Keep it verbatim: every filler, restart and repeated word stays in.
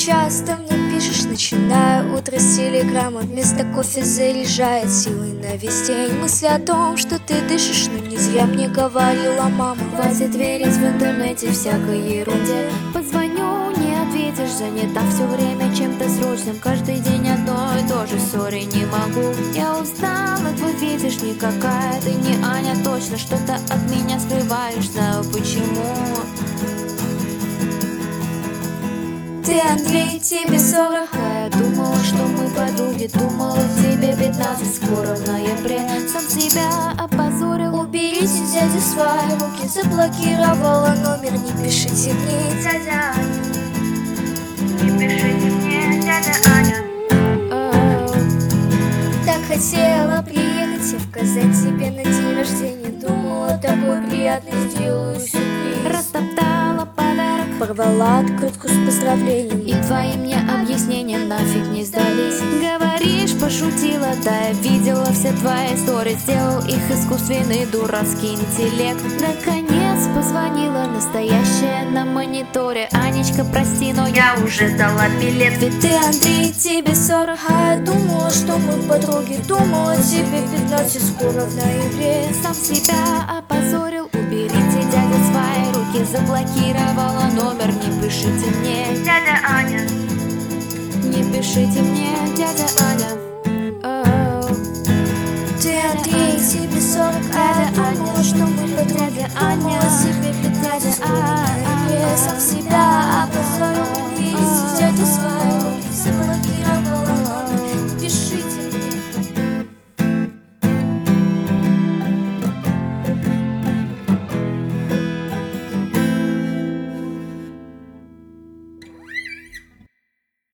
часто мне пишешь, начиная утро с телеграммы. Вместо кофе заряжает силой на весь день. Мысли о том, что ты дышишь, но не зря мне говорила мама. Хватит верить в интернете всякой ерунде. Позвоню, не ответишь, занята все время чем-то срочным. Каждый день одно и то же, сори, не могу. Я устала, ты видишь, никакая ты не Аня, точно что-то от меня скрываешь, знаю почему. Ты, Андрей, тебе сорок, а я думала, что мы подруги, думала, тебе пятнадцать, скоро в ноябре. Сам себя опозорил. Уберите, дядя, свои руки, заблокировала номер. Не пишите мне, дядя Аня. Не пишите мне, дядя Аня. Так хотела приехать я в Казань тебе на день рождения. Думала, такой приятный сделаю сюрприз. Растоптала подарок, порвала открытку с поздравлением. И твои мне объяснения нафиг не сдались. Говоришь, пошутила, да я видела все твои истории. Сделал их искусственный дурацкий интеллект. Наконец позвонила настоящая на мониторе. Анечка, прости, но я уже сдала билет. Ведь ты, Андрей, тебе сорок, а я думала, что мы подруги. Думала, тебе пятнадцать, скоро в ноябре. Сам себя опозорил. Уберите, дядя, свои руки, заблокировала номер. Не пишите мне, дядя Аня. Не пишите мне, дядя Аня. Oh. Ты, Андрей, тебе сорок, а я думала, что мы подруги. Аня, тебе пятнадцать, скоро в ноябре. Сам себя опозорил. Уберите, дядя, свои руки, заблокировала